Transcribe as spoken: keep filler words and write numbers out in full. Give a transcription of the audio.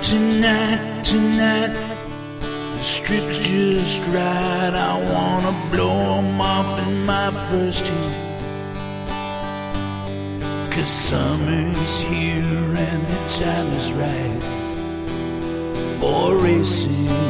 Tonight, tonight, the strip's just right. I wanna blow 'em off in my first heat. 'Cause summer's here and the time is right for racing.